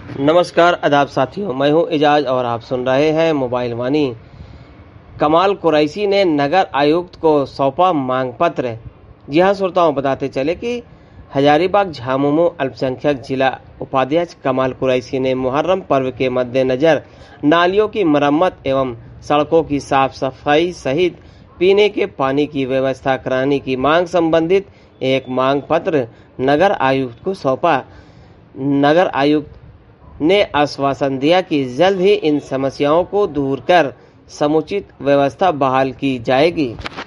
नमस्कार आदाब साथियों, मैं हूं एजाज और आप सुन रहे हैं मोबाइल वाणी। कमाल कुरैशी ने नगर आयुक्त को सौंपा मांग पत्र। जी हां श्रोताओं, बताते चले कि हजारीबाग झामुमो अल्पसंख्यक जिला उपाध्यक्ष कमाल कुरैशी ने मुहर्रम पर्व के मद्देनजर नालियों की मरम्मत एवं सड़कों की साफ सफाई सहित पीने के पानी की व्यवस्था कराने की मांग संबंधित एक मांग पत्र नगर आयुक्त को सौंपा। नगर आयुक्त ने आश्वासन दिया कि जल्द ही इन समस्याओं को दूर कर समुचित व्यवस्था बहाल की जाएगी।